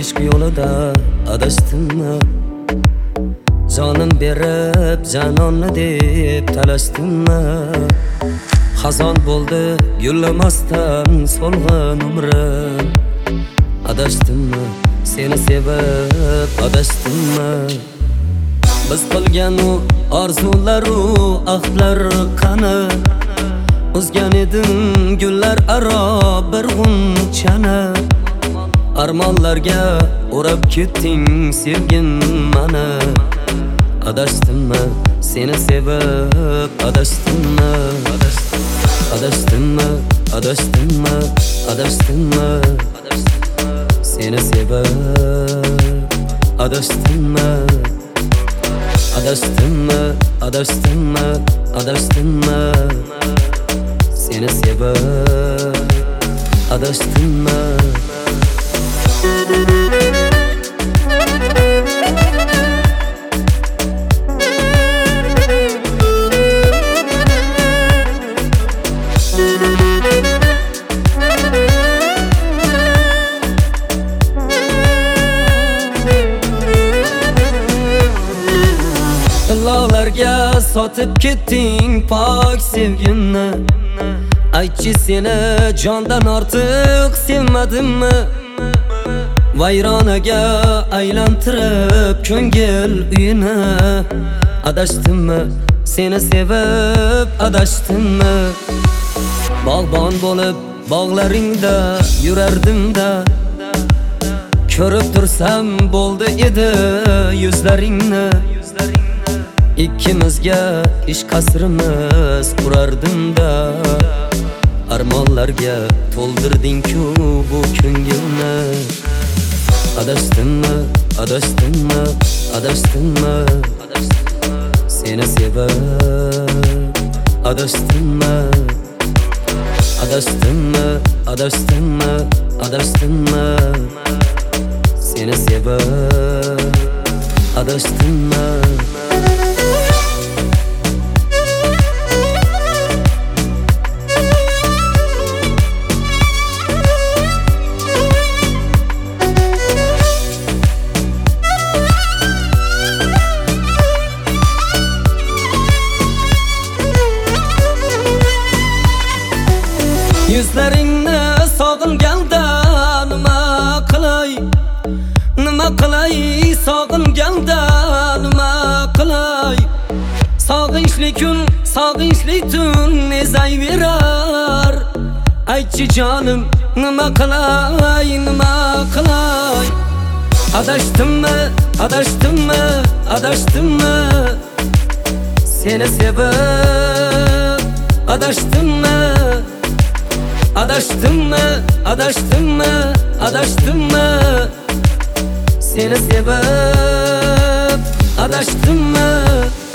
ishq yo'lida adashdimmi? Jonim berib janonni deb talashdimmi? Xazon bo'ldi gullamasdan solg'in umrim. Adashdimmi? Seni sevib adashdimmi? Biz qilgan u orzularu ahdlar qani? Uzgan edim gullar aro bir g'unchani. Armonlarga o'rab ketding sevgim mani. Adashdimmi? Seni sevib adashdimmi? Adashdimmi? Adashdimmi? Adashdimmi? Seni sevib adashdimmi? Adashdimmi? Adashdimmi? Adashdimmi? Seni sevib adashdimmi? Dillorlarga sotib ketding pok sevgimni. Aytchi seni jondan ortiq sevmadimmi? Vayronaga aylantirib ko'ngil uyini. Adashdimmi? Seni sevib adashdimmi? Bog'bon bo'lib bog'laringda yurardim-da. Ko'rib tursam bo'ldi edi yuzlaringni. Ikkimizga ish qasrimiz qurardim-da. Armonlarga to'ldirding-ku bu ko'ngilni. Adashdimmi? Adashdimmi? Adashdimmi? Seni sevib adashdimmi? Adashdimmi? Adashdimmi? Adashdimmi? Seni sevib adashdimmi? Yuzlaringni sog'inganda nima qilay? Nima qilay? Sog'inganda nima qilay? Sog'inchli kun, sog'inchli tun ezayverar. Aytchi jonim, nima qilay? Nima qilay? Adashdimmi? Adashdimmi? Adashdimmi? Seni sevib adashdimmi? Adashdimmi? Adashdimmi? Adashdimmi? Seni sevib adashdimmi?